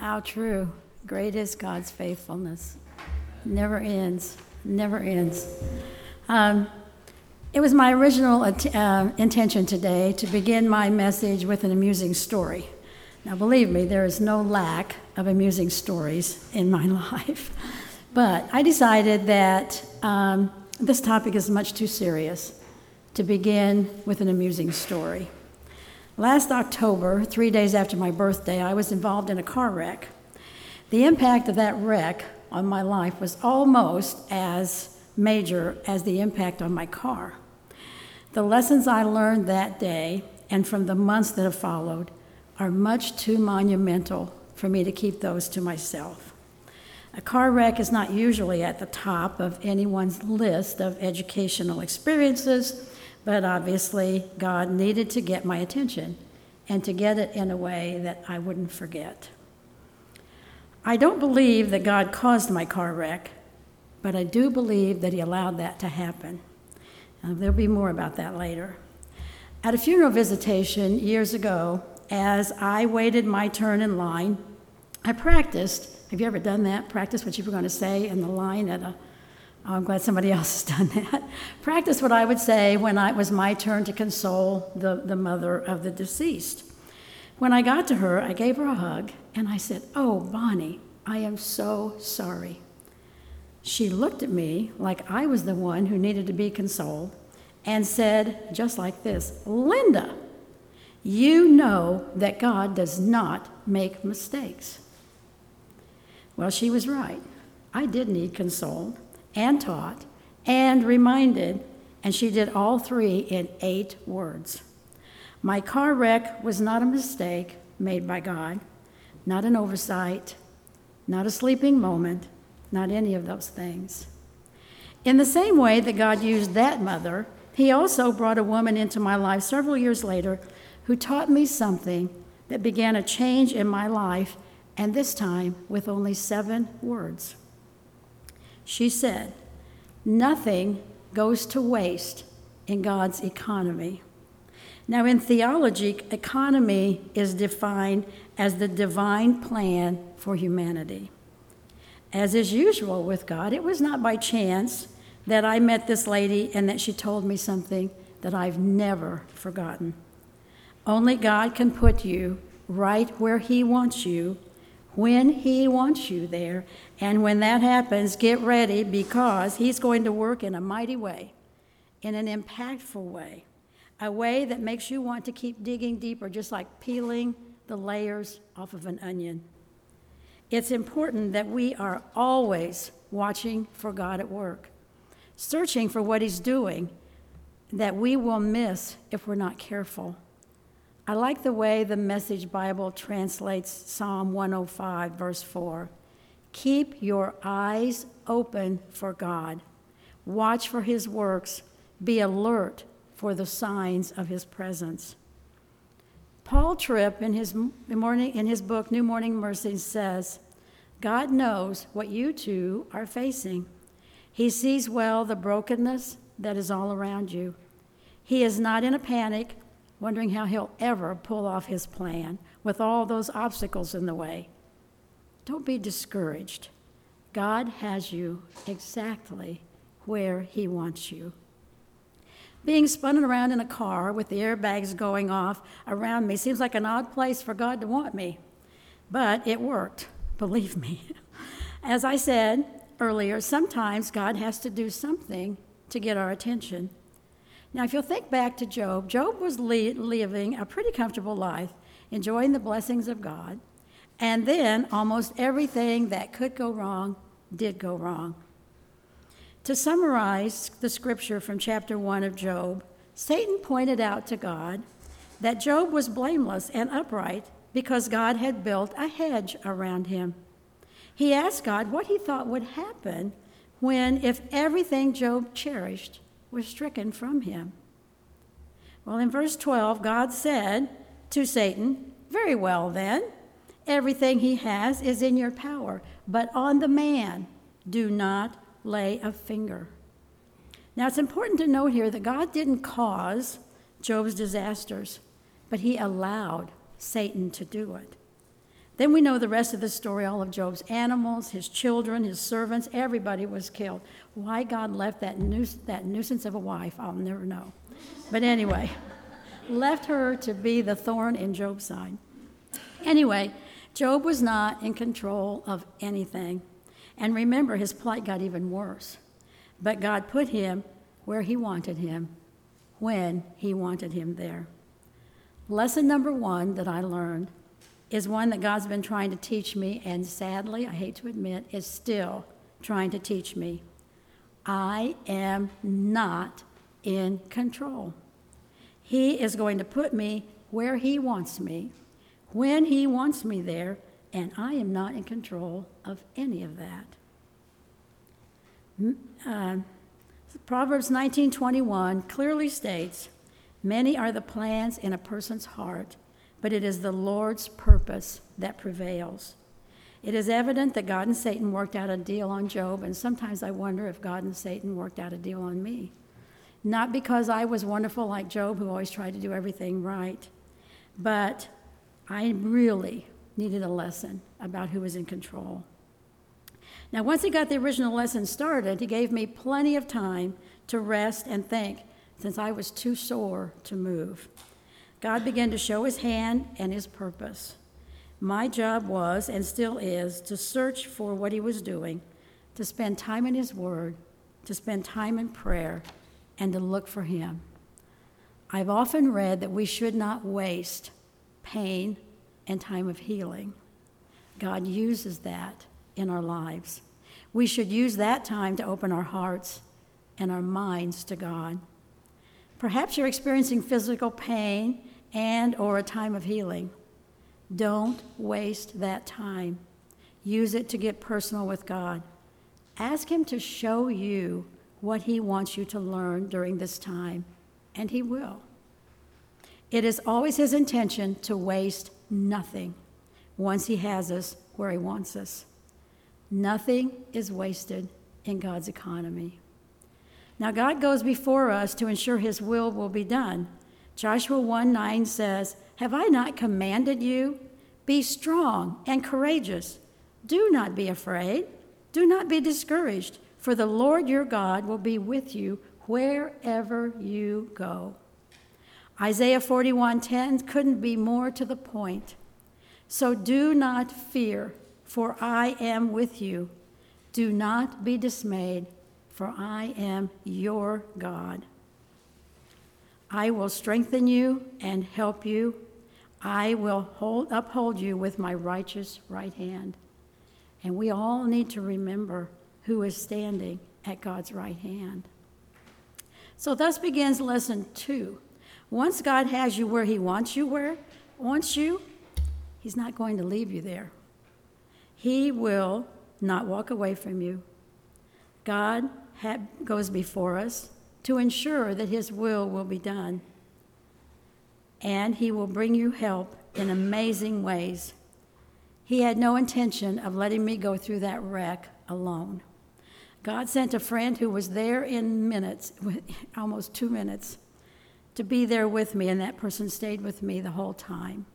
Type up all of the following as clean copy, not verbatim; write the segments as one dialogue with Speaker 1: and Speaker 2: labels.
Speaker 1: How true. Great is God's faithfulness. Never ends, never ends. It was my original intention today to begin my message with an amusing story. Now, believe me, there is no lack of amusing stories in my life. But I decided that this topic is much too serious to begin with an amusing story. Last October, 3 days after my birthday, I was involved in a car wreck. The impact of that wreck on my life was almost as major as the impact on my car. The lessons I learned that day and from the months that have followed are much too monumental for me to keep those to myself. A car wreck is not usually at the top of anyone's list of educational experiences, but obviously God needed to get my attention and to get it in a way that I wouldn't forget. I don't believe that God caused my car wreck, but I do believe that he allowed that to happen. There'll be more about that later. At a funeral visitation years ago, as I waited my turn in line, I practiced. Have you ever done that? Practice what you were going to say in the line at I'm glad somebody else has done that. Practice what I would say when it was my turn to console the mother of the deceased. When I got to her, I gave her a hug, and I said, "Oh, Bonnie, I am so sorry." She looked at me like I was the one who needed to be consoled and said, just like this, "Linda, you know that God does not make mistakes." Well, she was right. I did need consoled and taught and reminded, and she did all three in 8 words. My car wreck was not a mistake made by God, not an oversight, not a sleeping moment, not any of those things. In the same way that God used that mother, he also brought a woman into my life several years later who taught me something that began a change in my life, and this time with only 7 words. She said, "Nothing goes to waste in God's economy." Now, in theology, economy is defined as the divine plan for humanity. As is usual with God, it was not by chance that I met this lady and that she told me something that I've never forgotten. Only God can put you right where he wants you, when he wants you there, and when that happens, get ready, because he's going to work in a mighty way, in an impactful way, a way that makes you want to keep digging deeper, just like peeling the layers off of an onion. It's important that we are always watching for God at work, searching for what he's doing that we will miss if we're not careful. I like the way the Message Bible translates Psalm 105, verse 4. Keep your eyes open for God. Watch for his works. Be alert for the signs of his presence. Paul Tripp, in his book, New Morning Mercies, says, God knows what you two are facing. He sees well the brokenness that is all around you. He is not in a panic, wondering how he'll ever pull off his plan with all those obstacles in the way. Don't be discouraged. God has you exactly where he wants you. Being spun around in a car with the airbags going off around me seems like an odd place for God to want me, but it worked, believe me. As I said earlier, sometimes God has to do something to get our attention. Now, if you'll think back to Job, Job was living a pretty comfortable life, enjoying the blessings of God, and then almost everything that could go wrong did go wrong. To summarize the scripture from chapter 1 of Job, Satan pointed out to God that Job was blameless and upright because God had built a hedge around him. He asked God what he thought would happen if everything Job cherished was stricken from him. Well, in verse 12, God said to Satan, "Very well then, everything he has is in your power, but on the man do not lay a finger." Now, it's important to note here that God didn't cause Job's disasters, but he allowed Satan to do it. Then we know the rest of the story, all of Job's animals, his children, his servants, everybody was killed. Why God left that nuisance of a wife, I'll never know. But anyway, left her to be the thorn in Job's side. Anyway, Job was not in control of anything. And remember, his plight got even worse. But God put him where he wanted him, when he wanted him there. Lesson number 1 that I learned is one that God's been trying to teach me, and sadly, I hate to admit, is still trying to teach me. I am not in control. He is going to put me where he wants me, when he wants me there, and I am not in control of any of that. Proverbs 19:21 clearly states, "Many are the plans in a person's heart, but it is the Lord's purpose that prevails." It is evident that God and Satan worked out a deal on Job, and sometimes I wonder if God and Satan worked out a deal on me. Not because I was wonderful like Job, who always tried to do everything right, but I really needed a lesson about who was in control. Now, once he got the original lesson started, he gave me plenty of time to rest and think, since I was too sore to move. God began to show his hand and his purpose. My job was, and still is, to search for what he was doing, to spend time in his word, to spend time in prayer, and to look for him. I've often read that we should not waste pain and time of healing. God uses that in our lives. We should use that time to open our hearts and our minds to God. Perhaps you're experiencing physical pain and or a time of healing. Don't waste that time. Use it to get personal with God. Ask him to show you what he wants you to learn during this time, and he will. It is always his intention to waste nothing once he has us where he wants us. Nothing is wasted in God's economy. Now, God goes before us to ensure his will be done. Joshua 1:9 says, "Have I not commanded you? Be strong and courageous. Do not be afraid. Do not be discouraged, for the Lord your God will be with you wherever you go." Isaiah 41:10 couldn't be more to the point. "So do not fear, for I am with you. Do not be dismayed, for I am your God. I will strengthen you and help you. I will uphold you with my righteous right hand." And we all need to remember who is standing at God's right hand. So thus begins lesson 2. Once God has you where he wants you, he's not going to leave you there. He will not walk away from you. God goes before us to ensure that his will be done. And he will bring you help in amazing ways. He had no intention of letting me go through that wreck alone. God sent a friend who was there in minutes, almost 2 minutes, to be there with me, and that person stayed with me the whole time.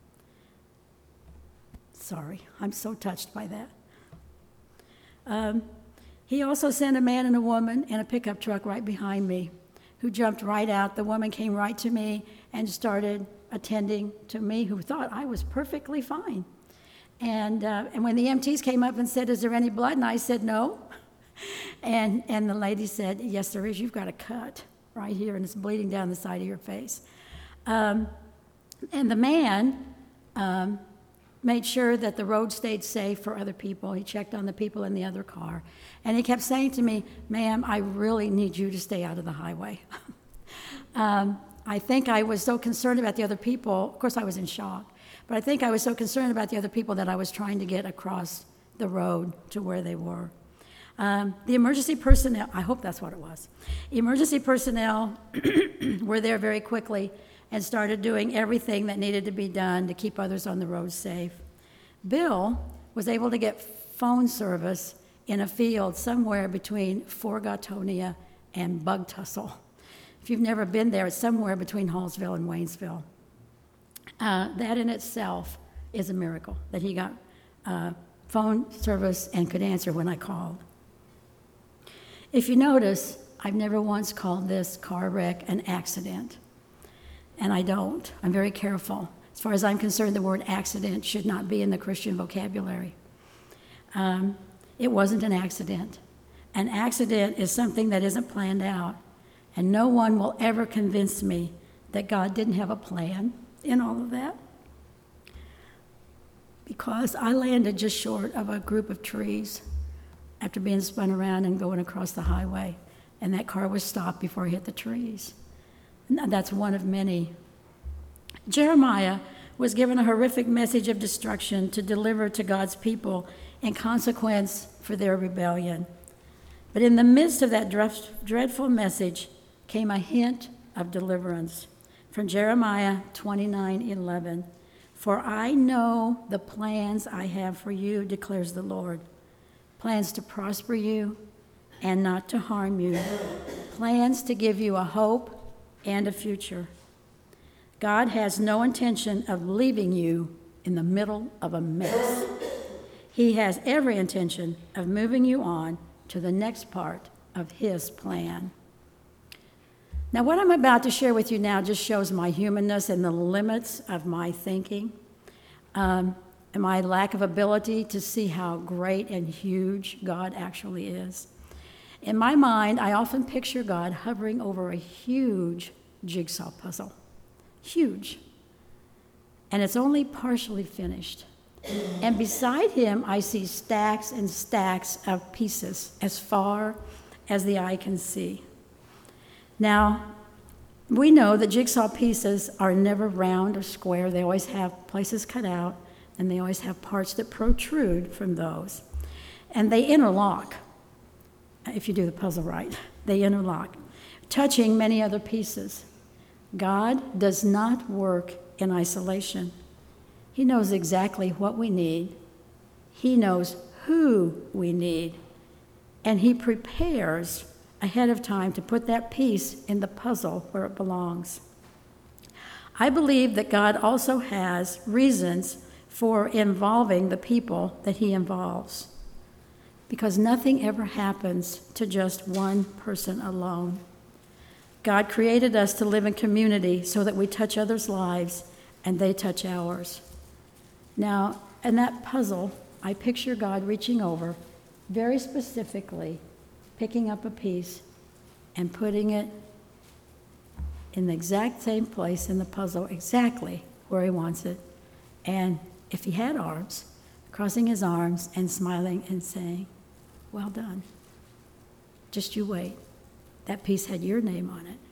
Speaker 1: Sorry, I'm so touched by that. He also sent a man and a woman in a pickup truck right behind me who jumped right out. The woman came right to me and started attending to me, who thought I was perfectly fine. And when the EMTs came up and said, "Is there any blood?" and I said, "No." And the lady said, "Yes, there is. You've got a cut right here, and it's bleeding down the side of your face." And the man made sure that the road stayed safe for other people. He checked on the people in the other car. And he kept saying to me, "Ma'am, I really need you to stay out of the highway." I think I was so concerned about the other people. Of course, I was in shock. But I think I was so concerned about the other people that I was trying to get across the road to where they were. The emergency personnel, I hope that's what it was. Emergency personnel were there very quickly and started doing everything that needed to be done to keep others on the road safe. Bill was able to get phone service in a field somewhere between Fort Gatonia and Bug Tussle. If you've never been there, it's somewhere between Hallsville and Waynesville. That in itself is a miracle, that he got phone service and could answer when I called. If you notice, I've never once called this car wreck an accident. And I don't. I'm very careful. As far as I'm concerned, the word accident should not be in the Christian vocabulary. It wasn't an accident. An accident is something that isn't planned out. And no one will ever convince me that God didn't have a plan in all of that. Because I landed just short of a group of trees after being spun around and going across the highway. And that car was stopped before it hit the trees. And that's one of many. Jeremiah was given a horrific message of destruction to deliver to God's people in consequence for their rebellion. But in the midst of that dreadful message came a hint of deliverance from Jeremiah 29:11. For I know the plans I have for you, declares the Lord. Plans to prosper you and not to harm you. Plans to give you a hope and a future. God has no intention of leaving you in the middle of a mess. He has every intention of moving you on to the next part of his plan. Now, what I'm about to share with you now just shows my humanness and the limits of my thinking, and my lack of ability to see how great and huge God actually is. In my mind, I often picture God hovering over a huge jigsaw puzzle. Huge. And it's only partially finished. And beside him, I see stacks and stacks of pieces as far as the eye can see. Now, we know that jigsaw pieces are never round or square. They always have places cut out, and they always have parts that protrude from those. And they interlock. If you do the puzzle right, they interlock, touching many other pieces. God does not work in isolation. He knows exactly what we need. He knows who we need. And he prepares ahead of time to put that piece in the puzzle where it belongs. I believe that God also has reasons for involving the people that he involves, because nothing ever happens to just one person alone. God created us to live in community so that we touch others' lives and they touch ours. Now, in that puzzle, I picture God reaching over, very specifically, picking up a piece and putting it in the exact same place in the puzzle, exactly where he wants it. And if he had arms, crossing his arms and smiling and saying, well done. Just you wait. That piece had your name on it.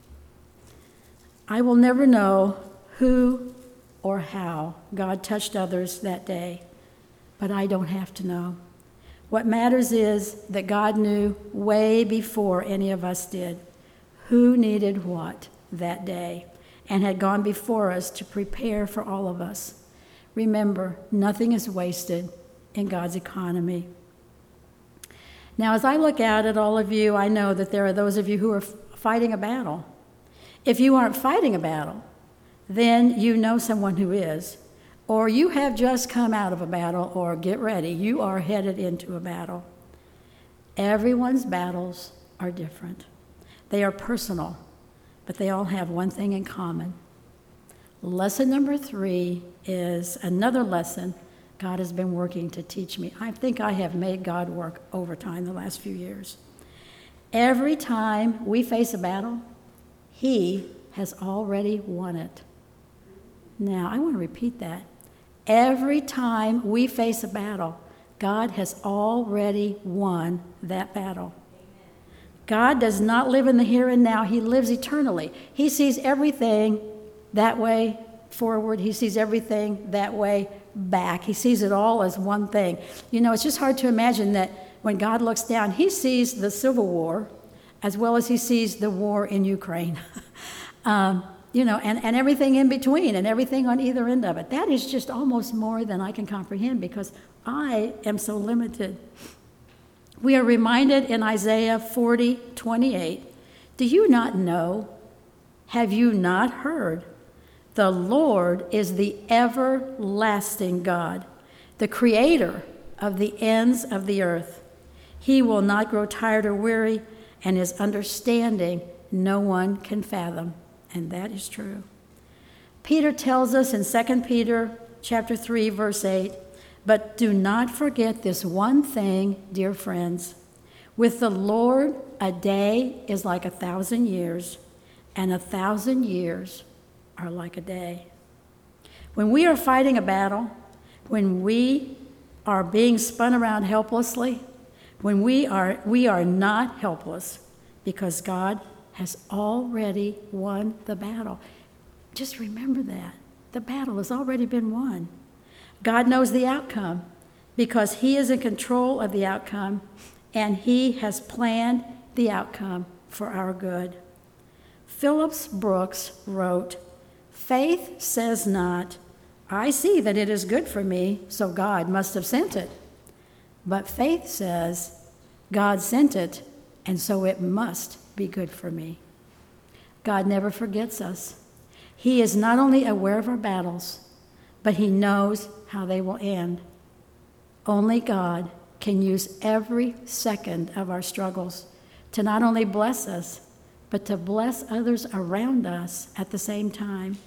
Speaker 1: I will never know who or how God touched others that day, but I don't have to know. What matters is that God knew way before any of us did who needed what that day and had gone before us to prepare for all of us. Remember, nothing is wasted in God's economy. Now, as I look out at all of you, I know that there are those of you who are fighting a battle. If you aren't fighting a battle, then you know someone who is, or you have just come out of a battle, or get ready, you are headed into a battle. Everyone's battles are different. They are personal, but they all have one thing in common. Lesson number 3 is another lesson God has been working to teach me. I think I have made God work overtime the last few years. Every time we face a battle, he has already won it. Now, I want to repeat that. Every time we face a battle, God has already won that battle. God does not live in the here and now. He lives eternally. He sees everything that way forward. He sees everything that way back. He sees it all as one thing. You know, it's just hard to imagine that when God looks down, he sees the Civil War as well as he sees the war in Ukraine. And everything in between and everything on either end of it. That is just almost more than I can comprehend because I am so limited. We are reminded in Isaiah 40:28, do you not know? Have you not heard? The Lord is the everlasting God, the creator of the ends of the earth. He will not grow tired or weary, and his understanding no one can fathom. And that is true. Peter tells us in 2 Peter chapter 3, verse 8, "But do not forget this one thing, dear friends. With the Lord, a day is like 1,000 years, and 1,000 years are like a day." When we are fighting a battle, when we are being spun around helplessly, when we are not helpless, because God has already won the battle. Just remember that. The battle has already been won. God knows the outcome because he is in control of the outcome, and he has planned the outcome for our good. Phillips Brooks wrote, "Faith says not, 'I see that it is good for me, so God must have sent it.' But faith says, 'God sent it, and so it must be good for me.'" God never forgets us. He is not only aware of our battles, but he knows how they will end. Only God can use every second of our struggles to not only bless us, but to bless others around us at the same time.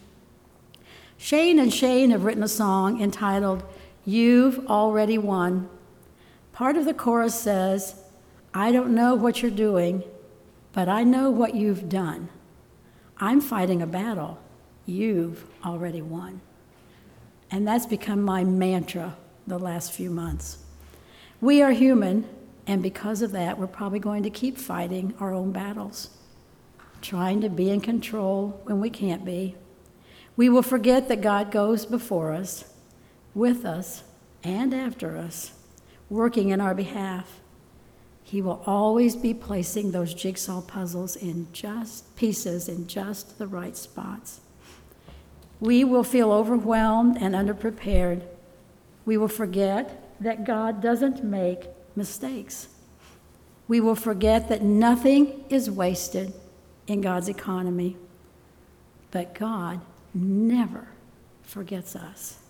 Speaker 1: Shane and Shane have written a song entitled, "You've Already Won." Part of the chorus says, "I don't know what you're doing, but I know what you've done. I'm fighting a battle. You've already won." And that's become my mantra the last few months. We are human, and because of that, we're probably going to keep fighting our own battles, trying to be in control when we can't be. We will forget that God goes before us, with us, and after us, working in our behalf. He will always be placing those jigsaw puzzles in just pieces in just the right spots. We will feel overwhelmed and underprepared. We will forget that God doesn't make mistakes. We will forget that nothing is wasted in God's economy. But God never forgets us.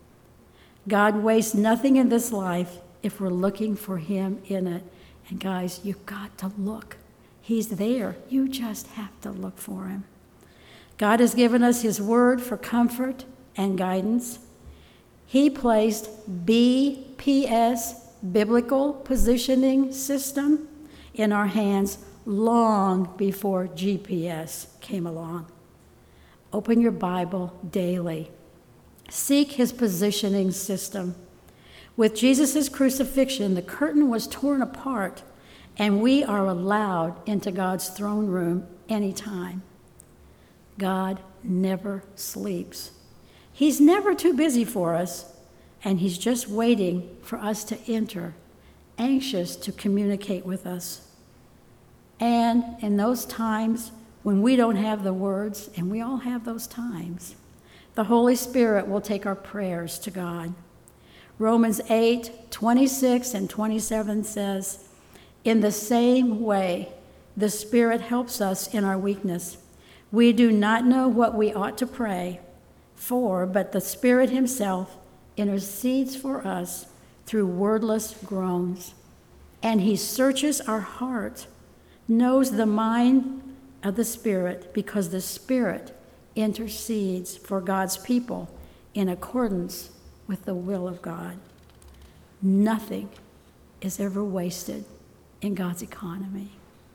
Speaker 1: God wastes nothing in this life if we're looking for him in it. And guys, you've got to look. He's there. You just have to look for him. God has given us his word for comfort and guidance. He placed BPS, Biblical Positioning System, in our hands long before GPS came along. Open your Bible daily. Seek his positioning system. With Jesus' crucifixion, the curtain was torn apart, and we are allowed into God's throne room anytime. God never sleeps. He's never too busy for us, and he's just waiting for us to enter, anxious to communicate with us. And in those times when we don't have the words, and we all have those times, the Holy Spirit will take our prayers to God. Romans 8:26 and 27 says, "In the same way, the Spirit helps us in our weakness. We do not know what we ought to pray for, but the Spirit himself intercedes for us through wordless groans. And he searches our heart, knows the mind of the Spirit, because the Spirit intercedes for God's people in accordance with the will of God." Nothing is ever wasted in God's economy.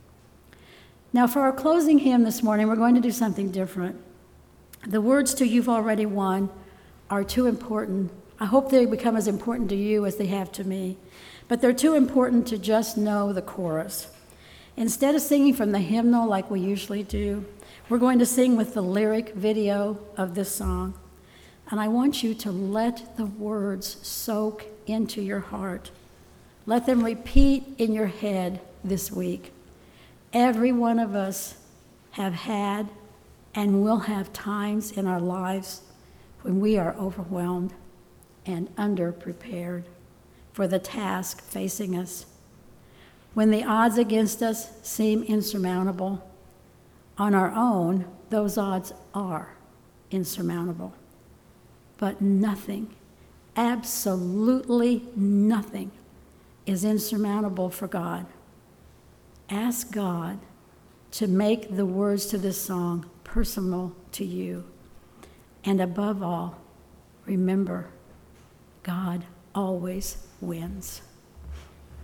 Speaker 1: Now, for our closing hymn this morning, we're going to do something different. The words to "You've Already Won" are too important. I hope they become as important to you as they have to me. But they're too important to just know the chorus. Instead of singing from the hymnal like we usually do, we're going to sing with the lyric video of this song. And I want you to let the words soak into your heart. Let them repeat in your head this week. Every one of us have had and will have times in our lives when we are overwhelmed and underprepared for the task facing us. When the odds against us seem insurmountable, on our own, those odds are insurmountable. But nothing, absolutely nothing, is insurmountable for God. Ask God to make the words to this song personal to you. And above all, remember, God always wins.